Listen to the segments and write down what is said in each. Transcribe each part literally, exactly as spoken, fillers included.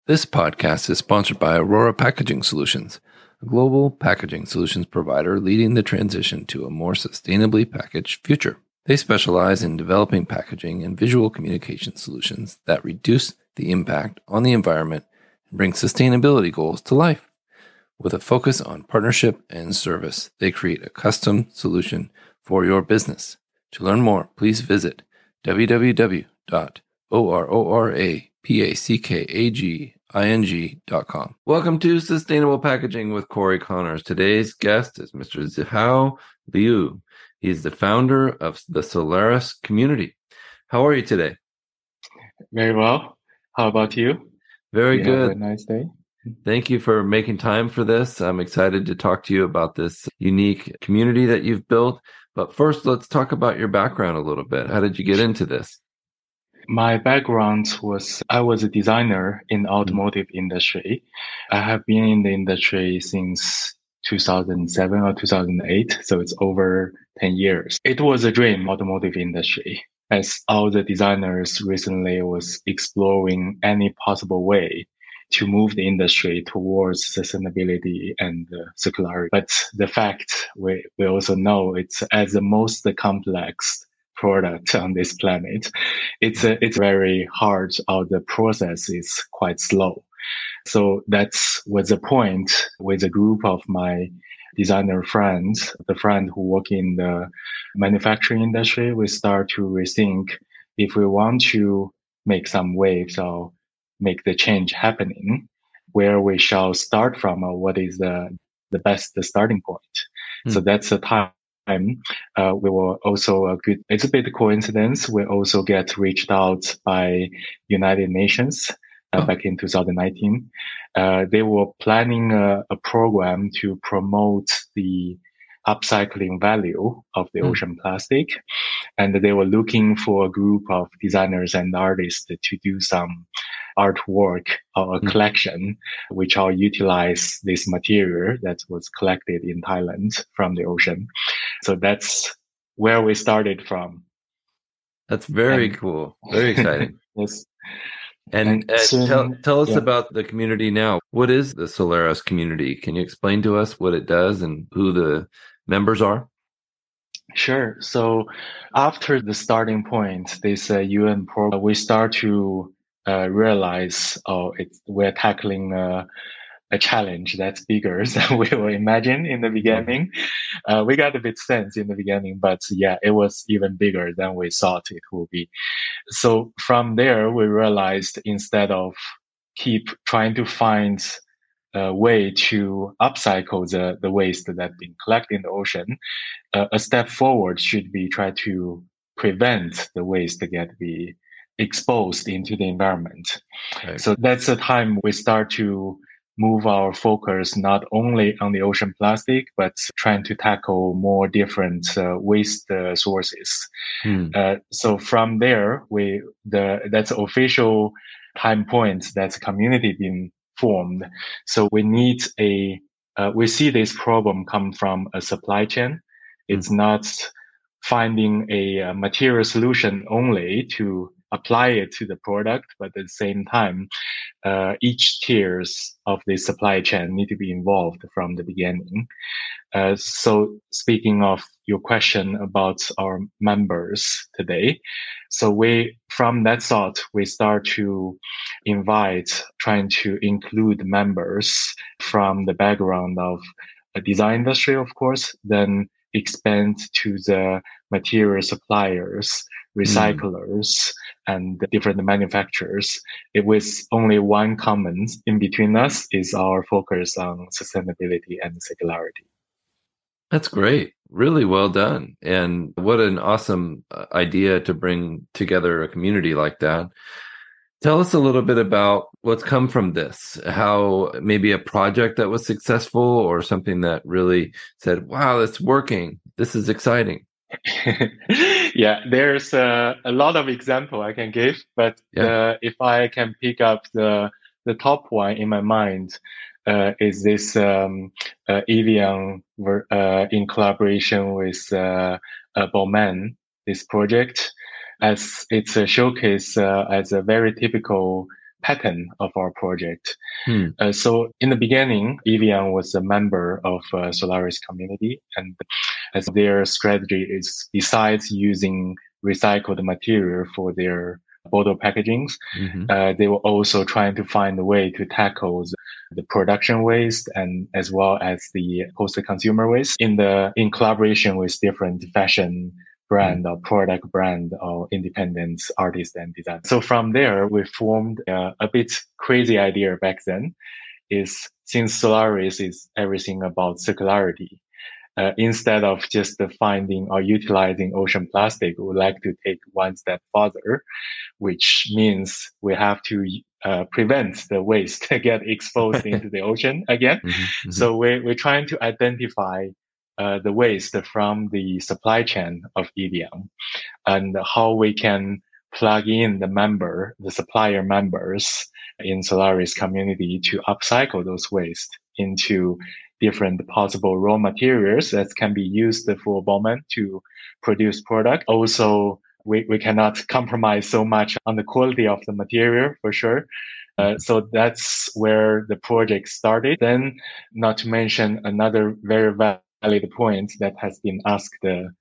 This podcast is sponsored by Aurora Packaging Solutions, a global packaging solutions provider leading the transition to a more sustainably packaged future. They specialize in developing packaging and visual communication solutions that reduce the impact on the environment and bring sustainability goals to life. With a focus on partnership and service, they create a custom solution for your business. To learn more, please visit w w w dot aurora packaging dot com. Welcome to Sustainable Packaging with Corey Connors. Today's guest is Mister Zihao Liu. He's the founder of the Solaris community. How are you today? Very well. How about you? Very you good. Have a nice day. Thank you for making time for this. I'm excited to talk to you about this unique community that you've built. But first, let's talk about your background a little bit. How did you get into this? My background was I was a designer in the automotive mm-hmm. industry. I have been in the industry since two thousand seven or two thousand eight, so it's over ten years. It was a dream, automotive industry, as all the designers recently was exploring any possible way to move the industry towards sustainability and uh, circularity. But the fact we, we also know it's as the most complex product on this planet. It's a, it's very hard, or the process is quite slow. So that's was the point with a group of my designer friends, the friend who work in the manufacturing industry. We start to rethink if we want to make some waves or make the change happening, where we shall start from, or what is the, the best starting point. Mm. So that's the time. Uh, we were also a good, it's a bit of coincidence. We also get reached out by United Nations uh, oh. back in two thousand nineteen. Uh, they were planning a, a program to promote the upcycling value of the mm. ocean plastic. And they were looking for a group of designers and artists to do some artwork or a mm. collection, which will utilize this material that was collected in Thailand from the ocean. So that's where we started from. That's very and, cool. Very exciting. Yes. And, and, and soon, tell, tell us yeah. about the community now. What is the Solaris community? Can you explain to us what it does and who the members are? Sure. So after the starting point, this uh, U N program, we start to uh, realize, oh, it's, we're tackling uh, a challenge that's bigger than we were imagined in the beginning. Mm-hmm. Uh, we got a bit sense in the beginning, but yeah, it was even bigger than we thought it would be. So from there, we realized instead of keep trying to find a way to upcycle the, the waste that's been collected in the ocean, uh, a step forward should be try to prevent the waste to get be exposed into the environment. Okay. So that's the time we start to move our focus not only on the ocean plastic, but trying to tackle more different uh, waste uh, sources. Hmm. Uh, so from there, we the that's official time point that's community being formed. So we need a uh, we see this problem come from a supply chain. It's hmm. not finding a, a material solution only to apply it to the product, but at the same time, uh, each tiers of the supply chain need to be involved from the beginning. Uh, so speaking of your question about our members today, so we, from that thought, we start to invite, trying to include members from the background of a design industry, of course, then expand to the material suppliers, recyclers, mm. and different manufacturers. It was only one common in between us is our focus on sustainability and circularity. That's great. Really well done. And what an awesome idea to bring together a community like that. Tell us a little bit about what's come from this, how maybe a project that was successful or something that really said, wow, it's working. This is exciting. Yeah, there's uh, a lot of example I can give, but yeah. uh, if I can pick up the the top one in my mind, uh, is this um, uh, Evian uh, in collaboration with uh, uh, Bowman, this project, as it's a showcase uh, as a very typical pattern of our project. Hmm. Uh, so in the beginning, Evian was a member of uh, Solaris community, and as their strategy is, besides using recycled material for their bottle packagings, Mm-hmm. uh, they were also trying to find a way to tackle the, the production waste and as well as the post-consumer waste in the in collaboration with different fashion brand or product brand or independent artist and designer. So from there, we formed uh, a bit crazy idea back then is since Solaris is everything about circularity, uh, instead of just finding or utilizing ocean plastic, we would like to take one step further, which means we have to uh, prevent the waste to get exposed into the ocean again. Mm-hmm. Mm-hmm. So we're, we're trying to identify uh, the waste from the supply chain of Evian and how we can plug in the member, the supplier members in Solaris community to upcycle those waste into different possible raw materials that can be used for Bowman to produce product. Also, we, we cannot compromise so much on the quality of the material for sure. Uh, so that's where the project started. Then, not to mention another very valid point that has been asked uh, to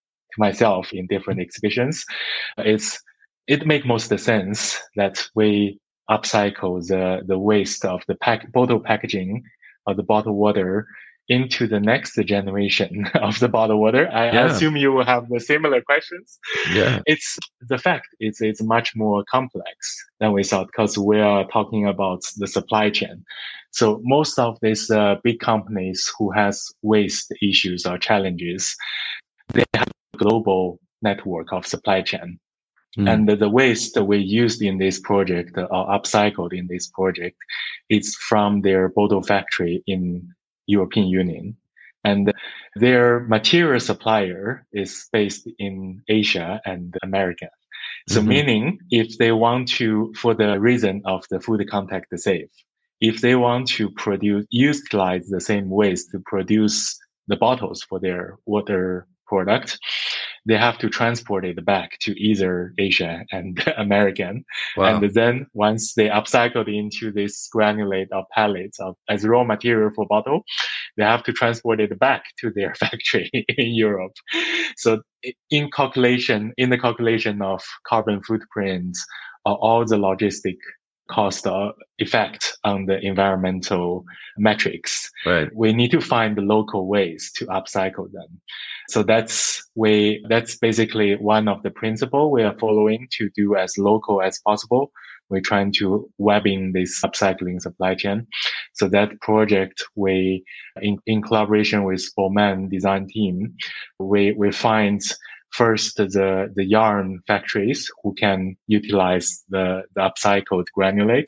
myself in different exhibitions is it makes most sense that we upcycle the, the waste of the pack, bottle packaging of the bottled water into the next generation of the bottled water. I, Yeah. I assume you will have the similar questions. Yeah. It's the fact it's it's much more complex than we thought because we are talking about the supply chain. So most of these uh, big companies who has waste issues or challenges, they have a global network of supply chain. Mm. And the, the waste we used in this project or upcycled in this project is from their bottle factory in European Union. And their material supplier is based in Asia and America. So mm-hmm. meaning if they want to, for the reason of the food contact safe, if they want to produce, utilize the same waste to produce the bottles for their water product, they have to transport it back to either Asia and American. Wow. And then once they upcycle it into this granulate or pellets of as raw material for bottle, they have to transport it back to their factory in Europe. So in calculation, in the calculation of carbon footprint, uh, all the logistic cost or effect on the environmental metrics. Right. We need to find the local ways to upcycle them. So that's way, that's basically one of the principles we are following to do as local as possible. We're trying to web in this upcycling supply chain. So that project, we, in, in collaboration with Bowman design team, we, we find first the, the yarn factories who can utilize the, the upcycled granulate,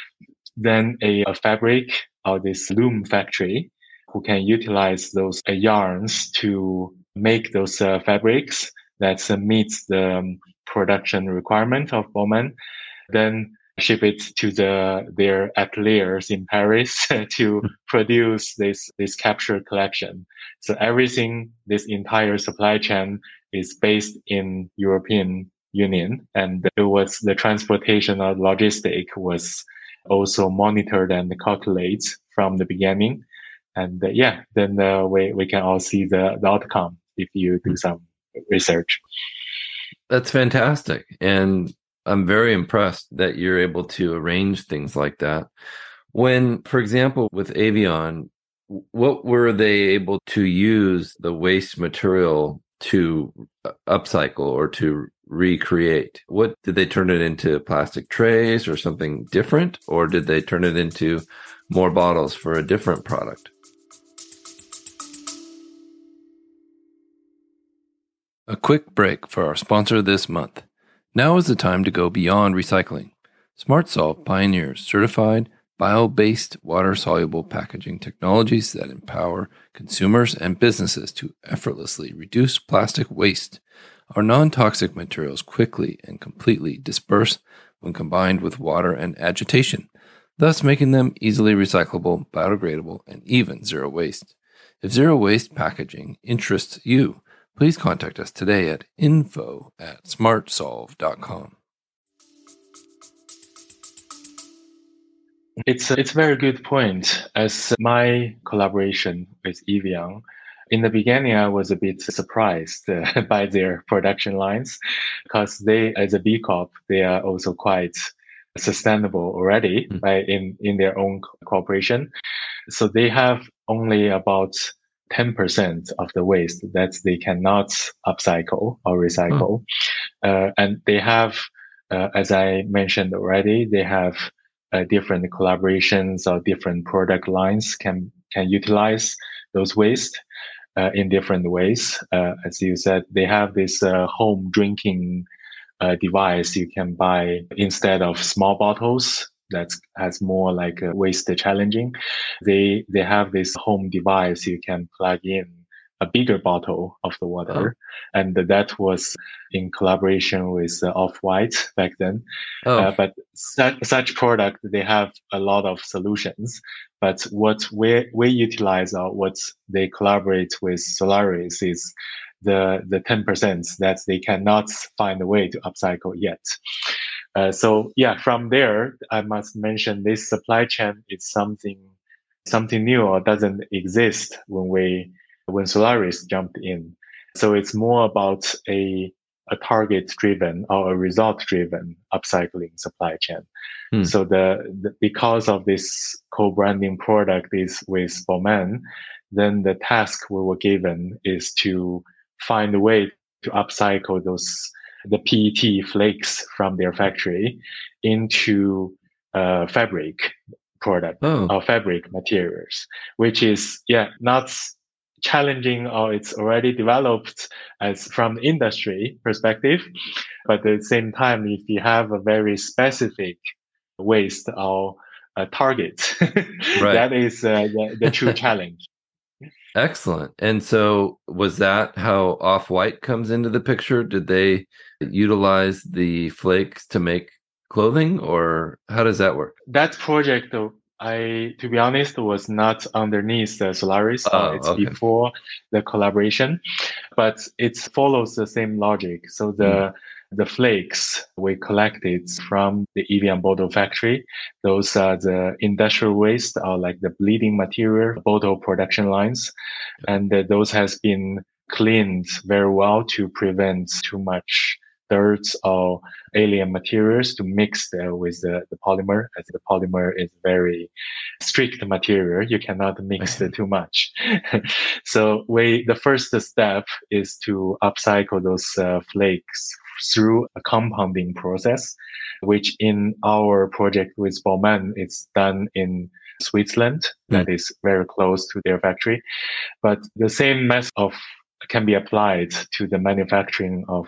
then a, a fabric or this loom factory who can utilize those uh, yarns to make those uh, fabrics that uh, meets the um, production requirement of Bowman, then ship it to the their ateliers in Paris to produce this this capsule collection. So everything, this entire supply chain is based in European Union, and it was the transportation or logistic was also monitored and calculated from the beginning. And uh, yeah, then uh, we, we can all see the, the outcome if you do some research. That's fantastic. And I'm very impressed that you're able to arrange things like that. When, for example, with Evian, what were they able to use the waste material to upcycle or to recreate? What did they turn it into? Plastic trays or something different? Or did they turn it into more bottles for a different product? A quick break for our sponsor this month. Now is the time to go beyond recycling. SmartSolve pioneers certified, bio-based, water-soluble packaging technologies that empower consumers and businesses to effortlessly reduce plastic waste. Our non-toxic materials quickly and completely disperse when combined with water and agitation, thus making them easily recyclable, biodegradable, and even zero waste. If zero waste packaging interests you, please contact us today at info at smartsolve dot com. It's a, it's a very good point. As my collaboration with Evian, in the beginning, I was a bit surprised uh, by their production lines because they, as a B Corp, they are also quite sustainable already Mm. by in, in their own corporation. So they have only about ten percent of the waste that they cannot upcycle or Huh. recycle. Uh, and they have, uh, as I mentioned already, they have uh, different collaborations or different product lines can can utilize those waste uh, in different ways. Uh, as you said, they have this uh, home drinking uh, device you can buy instead of small bottles that has more like a waste challenging. They they have this home device you can plug in a bigger bottle of the Oh. water, and that was in collaboration with uh, Off-White back then. Oh. Uh, but such such product they have a lot of solutions. But what we we utilize or what they collaborate with Solaris is the the ten percent that they cannot find a way to upcycle yet. Uh, so yeah, from there, I must mention this supply chain is something something new or doesn't exist when we when Solaris jumped in. So it's more about a a target driven or a result driven upcycling supply chain. Hmm. So the, the because of this co-branding product is with Bowman, then the task we were given is to find a way to upcycle those the P E T flakes from their factory into uh, fabric product Oh. or fabric materials, which is yeah not challenging or it's already developed as from the industry perspective, but at the same time, if you have a very specific waste or a target, Right. that is uh, the, the true challenge. Excellent. And so was that how Off-White comes into the picture? Did they utilize the flakes to make clothing, or how does that work? That project, uh, I, to be honest, was not underneath the Solaris or Oh, it's okay. before the collaboration, but it follows the same logic. So Hmm. the the flakes we collected from the Evian bottle factory, those are the industrial waste or like the bleeding material bottle production lines. And uh, those has been cleaned very well to prevent too much dirt or alien materials to mix there with the, the polymer, as the polymer is very strict material. You cannot mix it too much. So we, the first step is to upcycle those uh, flakes through a compounding process, which in our project with Bowman, it's done in Switzerland, Hmm. that is very close to their factory. But the same method of can be applied to the manufacturing of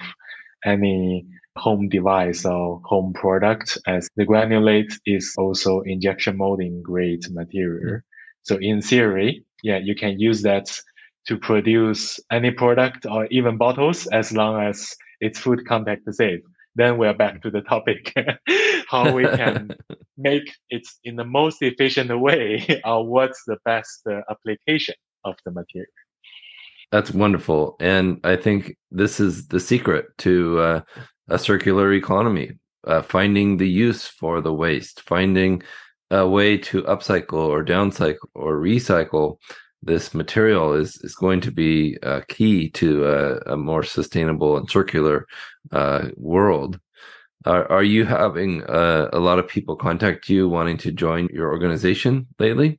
any home device or home product, as the granulate is also injection molding grade Hmm. material. So in theory, yeah, you can use that to produce any product or even bottles as long as it's food contact safe. Then we're back to the topic, how we can make it in the most efficient way or what's the best uh, application of the material. That's wonderful. And I think this is the secret to uh, a circular economy, uh, finding the use for the waste, finding a way to upcycle or downcycle or recycle this material is, is going to be uh, key to a, a more sustainable and circular uh, world. Are, are you having uh, a lot of people contact you wanting to join your organization lately?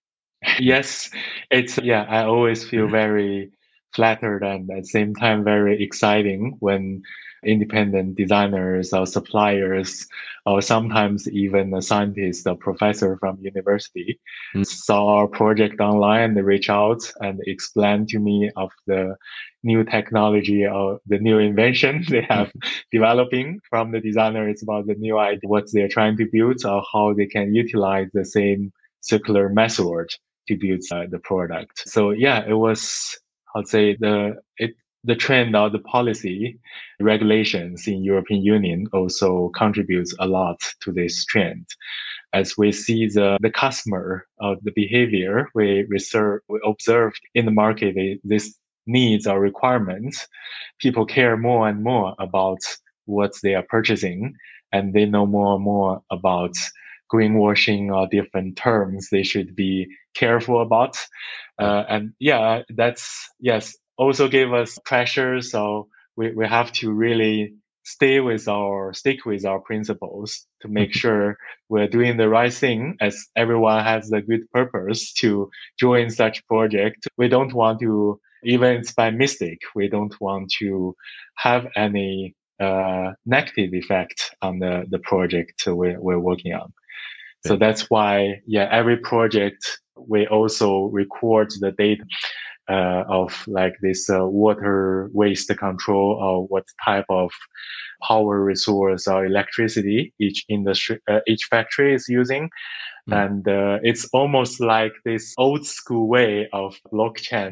Yes, it's yeah, I always feel very flattered and at the same time very exciting when independent designers or suppliers or sometimes even a scientist or professor from university Mm. saw our project online and reach out and explain to me of the new technology or the new invention they have developing from the designers about the new idea, what they're trying to build or how they can utilize the same circular method to build uh, the product. So yeah, it was, I'd say the it the trend or the policy regulations in European Union also contributes a lot to this trend. As we see the, the customer, uh, the behavior we reserve, we observed in the market, they, this needs or requirements, people care more and more about what they are purchasing, and they know more and more about greenwashing or different terms they should be careful about. Uh, and yeah, that's, yes, also gave us pressure. So we, we have to really stay with our, stick with our principles to make sure we're doing the right thing, as everyone has a good purpose to join such project. We don't want to, even it's by mistake, we don't want to have any uh, negative effect on the, the project we're, we're working on. So that's why, yeah, every project we also record the data uh, of like this uh, water waste control, or what type of power resource or electricity each industry, uh, each factory is using. Mm. And uh, it's almost like this old school way of blockchain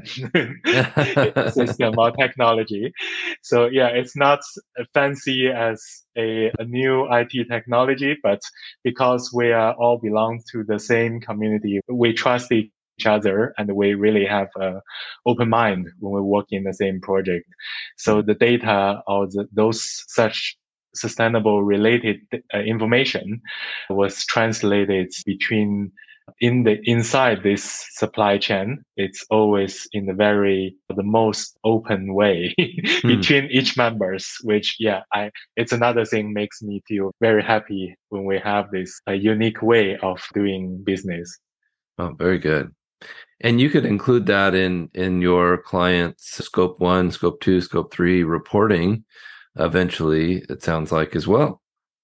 system or technology. So yeah, it's not fancy as a, a new I T technology, but because we are all belong to the same community, we trust each other, and we really have an open mind when we work in the same project. So the data or the, those such sustainable related uh, information was translated between in the inside this supply chain. It's always in the very the most open way between mm. each members, which yeah I it's another thing makes me feel very happy when we have this a unique way of doing business. Oh, very good. And you could include that in in your clients' scope one, scope two, scope three reporting eventually, it sounds like, as well.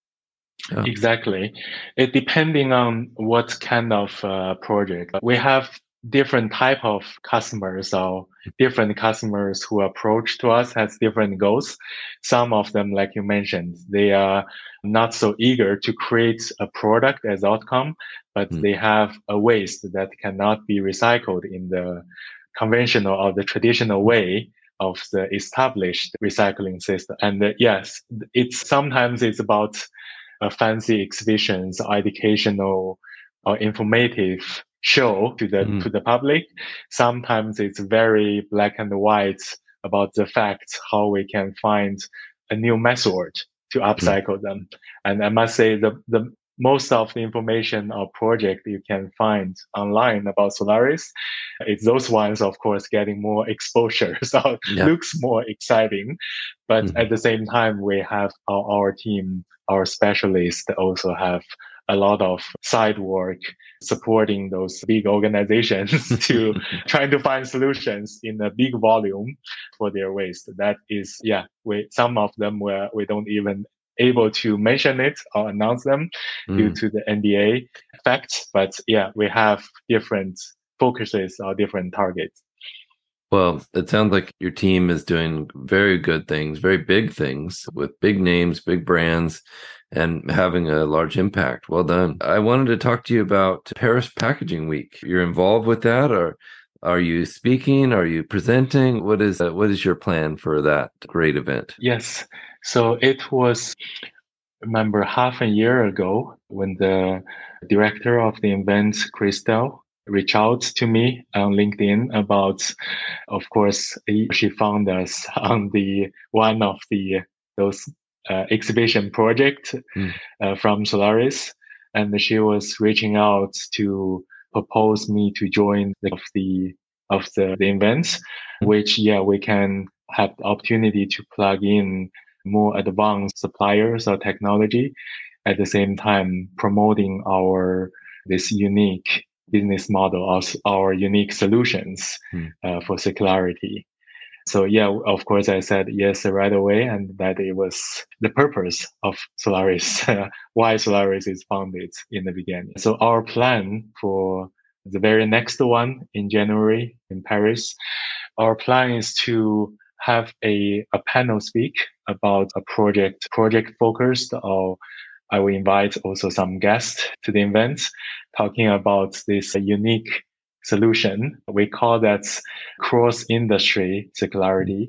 Yeah. Exactly. It depending on what kind of uh, project. We have different type of customers, or different customers who approach to us has different goals. Some of them, like you mentioned, they are not so eager to create a product as outcome, but mm. they have a waste that cannot be recycled in the conventional or the traditional way of the established recycling system. And uh, yes, it's sometimes it's about uh, fancy exhibitions, educational or informative show to the mm. to the public. Sometimes it's very black and white about the facts, how we can find a new method to upcycle mm. them. And I must say the the most of the information or project you can find online about Solaris, it's those ones, of course, getting more exposure, so yeah. looks more exciting. But mm-hmm. at the same time, we have our, our team, our specialists also have a lot of side work supporting those big organizations to trying to find solutions in a big volume for their waste. That is, yeah, we, some of them where we don't even able to mention it or announce them mm. due to the N D A facts. But yeah, we have different focuses or different targets. Well, it sounds like your team is doing very good things, very big things with big names, big brands, and having a large impact. Well done. I wanted to talk to you about Paris Packaging Week. You're involved with that, or are you speaking? Are you presenting? What is uh, what is your plan for that great event? Yes. So it was, remember, half a year ago when the director of the event, Christelle, reached out to me on LinkedIn about, of course, she found us on the one of the those uh, exhibition project mm. uh, from Solaris, and she was reaching out to propose me to join the, of the of the, the events, mm. which yeah we can have the opportunity to plug in more advanced suppliers or technology, at the same time promoting our this unique business model, our, our unique solutions hmm. uh, for circularity. So yeah, of course I said yes right away, and that it was the purpose of Solaris, why Solaris is founded in the beginning. So our plan for the very next one in January in Paris, our plan is to have a, a panel speak about a project, project focused, or I will invite also some guests to the event talking about this unique solution. We call that cross-industry circularity,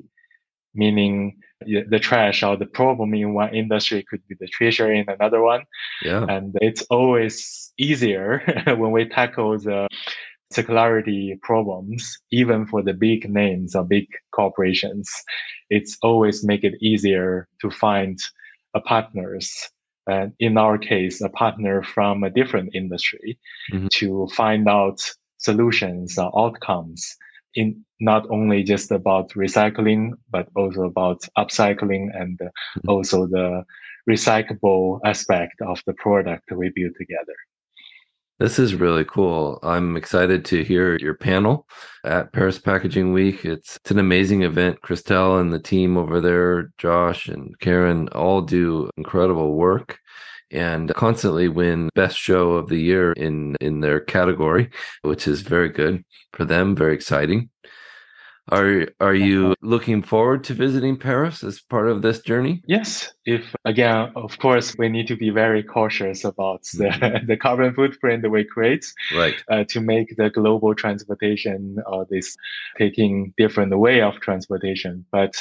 meaning the trash or the problem in one industry could be the treasure in another one. Yeah. And it's always easier when we tackle the circularity problems, even for the big names or big corporations. It's always make it easier to find a partners uh, in our case, a partner from a different industry Mm-hmm. to find out solutions or outcomes in not only just about recycling, but also about upcycling and also the recyclable aspect of the product we build together. This is really cool. I'm excited to hear your panel at Paris Packaging Week. It's, it's an amazing event. Christelle and the team over there, Josh and Karen, all do incredible work and constantly win best show of the year in, in their category, which is very good for them, very exciting. Are are you looking forward to visiting Paris as part of this journey? Yes. If again, of course, we need to be very cautious about the, Mm-hmm. the carbon footprint that we create, Right. uh, to make the global transportation or this taking different way of transportation. But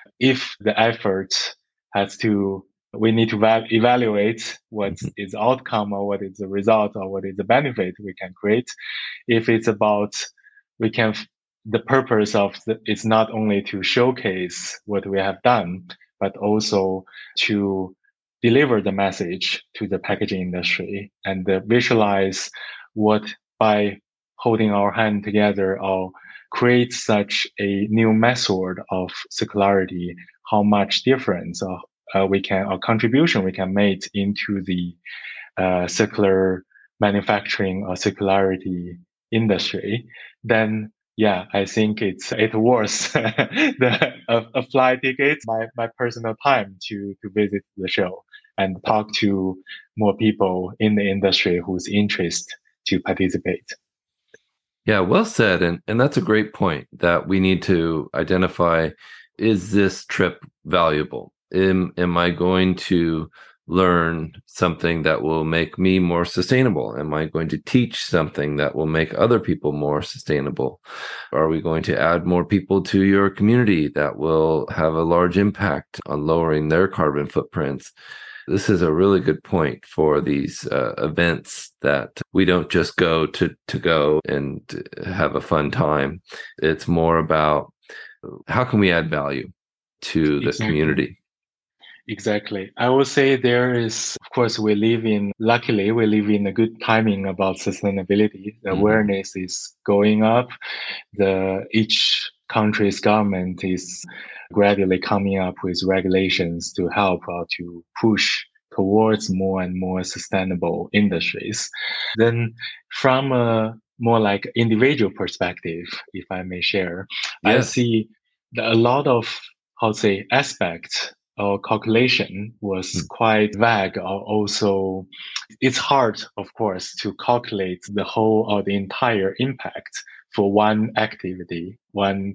if the effort has to, we need to val- evaluate what Mm-hmm. is the outcome or what is the result or what is the benefit we can create. If it's about, we can the purpose of the, it's not only to showcase what we have done, but also to deliver the message to the packaging industry and uh, visualize what by holding our hand together or create such a new method of circularity, how much difference uh, uh, we can, or contribution we can make into the uh, circular manufacturing or circularity industry, then yeah, I think it's it worth the a, a flight ticket, my, my personal time to to visit the show and talk to more people in the industry whose interest to participate. Yeah, well said. And and that's a great point that we need to identify, is this trip valuable? Am am I going to learn something that will make me more sustainable? Am I going to teach something that will make other people more sustainable? Are we going to add more people to your community that will have a large impact on lowering their carbon footprints? This is a really good point for these uh, events, that we don't just go to, to go and have a fun time. It's more about how can we add value to the Exactly. community. Exactly. I would say there is, of course, we live in, luckily, we live in a good timing about sustainability. The Mm-hmm. awareness is going up. The each country's government is gradually coming up with regulations to help uh, to push towards more and more sustainable industries. Then from a more like individual perspective, if I may share, I Yes. see a lot of, how to say, aspects or calculation was Mm. quite vague, or also it's hard, of course, to calculate the whole or the entire impact for one activity, one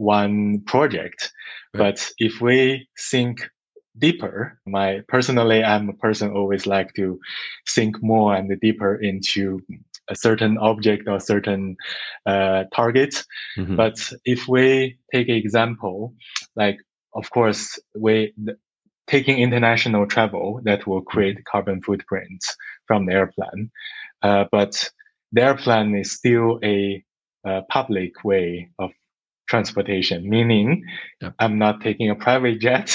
one project. Right. But if we think deeper, my personally, I'm a person always like to think more and deeper into a certain object or certain uh, target. Mm-hmm. But if we take an example, like of course, we th- taking international travel that will create carbon footprints from the airplane, uh, but the airplane is still a, uh public way of transportation, meaning Yep. I'm not taking a private jet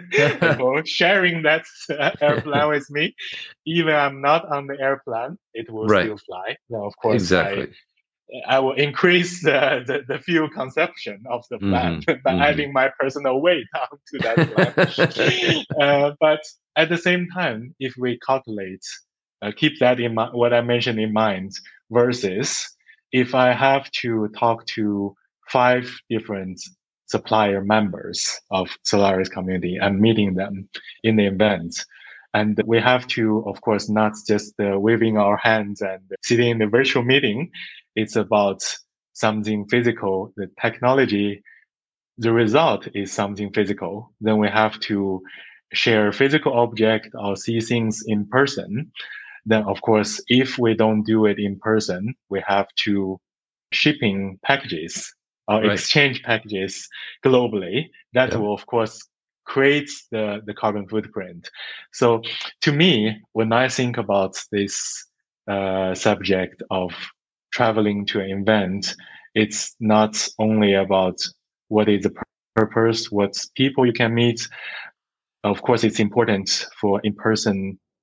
or sharing that uh, airplane with me. Even I'm not on the airplane, it will Right. still fly. Now, of course, Exactly. I I will increase the, the, the fuel consumption of the plant Mm-hmm. by Mm-hmm. adding my personal weight onto that plant. uh, but at the same time, if we calculate, uh, keep that in mind, what I mentioned in mind, versus if I have to talk to five different supplier members of Solaris community and meeting them in the event. And we have to, of course, not just uh, waving our hands and sitting in the virtual meeting. It's about something physical. The technology, the result is something physical. Then we have to share physical object or see things in person. Then, of course, if we don't do it in person, we have to shipping packages or Right. exchange packages globally. That Yep. will, of course, create the, the carbon footprint. So to me, when I think about this uh, subject of traveling to an event, it's not only about what is the purpose, what people you can meet. Of course, it's important for in-person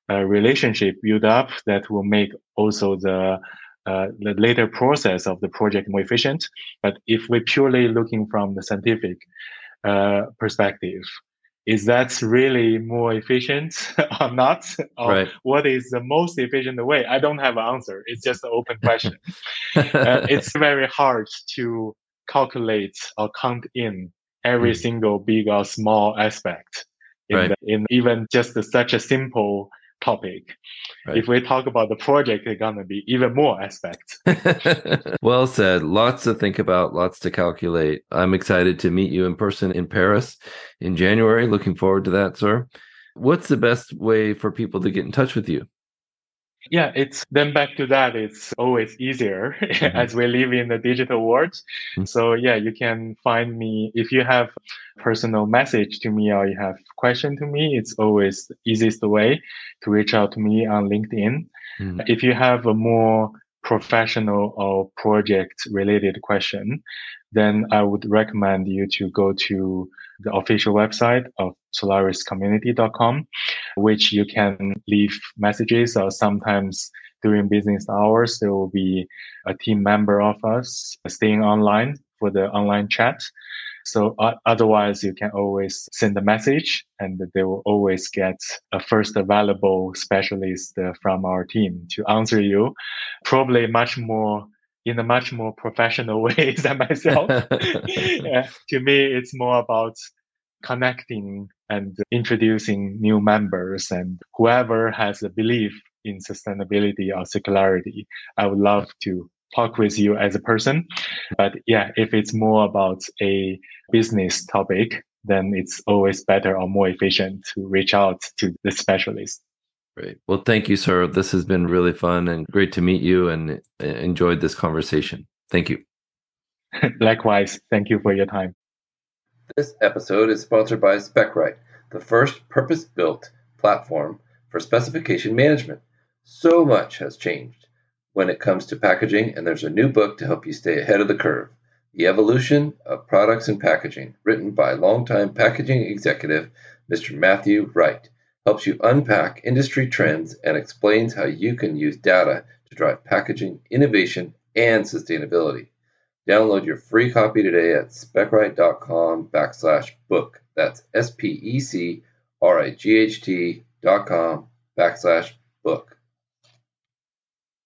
uh, relationship build up that will make also the uh, the later process of the project more efficient. But if we're purely looking from the scientific uh, perspective, is that really more efficient or not? Or Right. what is the most efficient way? I don't have an answer. It's just an open question. uh, it's very hard to calculate or count in every Mm. single big or small aspect in Right. the, in even just such a simple topic. Right. If we talk about the project, it's gonna be even more aspects. Well said. Lots to think about, lots to calculate. I'm excited to meet you in person in Paris in January. Looking forward to that, sir. What's the best way for people to get in touch with you? Yeah, it's then back to that. It's always easier mm-hmm. as we live in the digital world. Mm-hmm. So yeah, you can find me if you have personal message to me or you have question to me. It's always the easiest way to reach out to me on LinkedIn. Mm-hmm. If you have a more professional or project related question, then I would recommend you to go to the official website of solaris community dot com, which you can leave messages, or sometimes during business hours, there will be a team member of us staying online for the online chat. So uh, otherwise, you can always send a message and they will always get a first available specialist uh, from our team to answer you, probably much more in a much more professional way than myself. Yeah, to me, it's more about connecting and introducing new members, and whoever has a belief in sustainability or circularity, I would love to talk with you as a person. But yeah, if it's more about a business topic, then it's always better or more efficient to reach out to the specialist. Great. Well, thank you, sir. This has been really fun and great to meet you, and enjoyed this conversation. Thank you. Likewise. Thank you for your time. This episode is sponsored by SpecRite, the first purpose-built platform for specification management. So much has changed when it comes to packaging, and there's a new book to help you stay ahead of the curve, The Evolution of Products and Packaging, written by longtime packaging executive Mister Matthew Wright. Helps you unpack industry trends and explains how you can use data to drive packaging, innovation, and sustainability. Download your free copy today at specright.com backslash book. That's S P E C R I G H T dot com backslash book.